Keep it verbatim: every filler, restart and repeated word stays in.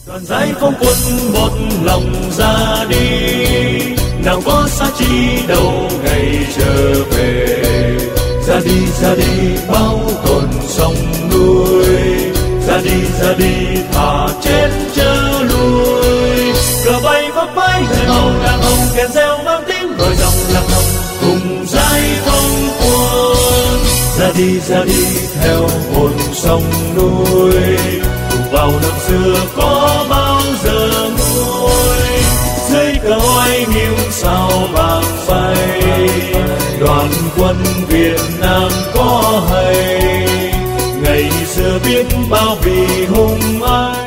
Đoàn giải phóng quân một lòng ra đi, nào có xa chi đâu ngày trở về. Ra đi ra đi bao cồn sông núi, ra đi ra đi thà chết chớ lui. Cờ bay phấp phới người màu đàn hồng, kèn reo mang tiếng gọi dòng lạc hồng cùng giải phóng quân. Ra đi ra đi theo hồn sông núi, vào năm xưa có bao giờ nguôi. Dưới cờ oai nghiêm sao vàng bay, đoàn quân Việt Nam có hay. Ngày xưa biết bao vì hùng ai.